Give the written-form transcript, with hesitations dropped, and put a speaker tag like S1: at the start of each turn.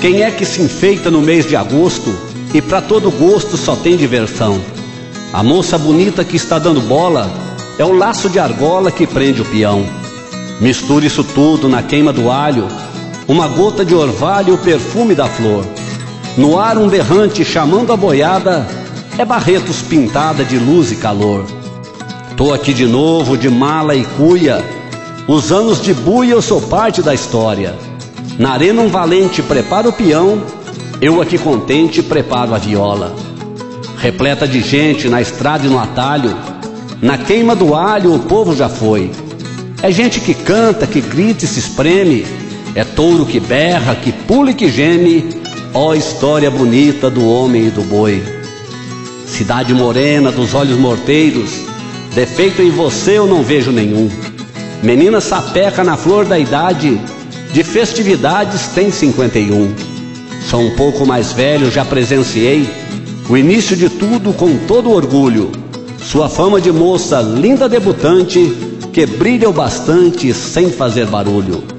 S1: Quem é que se enfeita no mês de agosto e pra todo gosto só tem diversão? A moça bonita que está dando bola é o laço de argola que prende o peão. Misture isso tudo na queima do alho, uma gota de orvalho e o perfume da flor. No ar um berrante chamando a boiada, é Barretos pintada de luz e calor. Tô aqui de novo de mala e cuia, os anos de buia eu sou parte da história. Na arena um valente prepara o peão, eu aqui contente preparo a viola. Repleta de gente na estrada e no atalho, na queima do alho o povo já foi. É gente que canta, que grita e se espreme, é touro que berra, que pula e que geme, ó história bonita do homem e do boi. Cidade morena dos olhos morteiros, defeito em você eu não vejo nenhum. Menina sapeca na flor da idade, de festividades tem 51. Sou um pouco mais velho, já presenciei o início de tudo com todo orgulho. Sua fama de moça linda debutante, que brilha o bastante sem fazer barulho.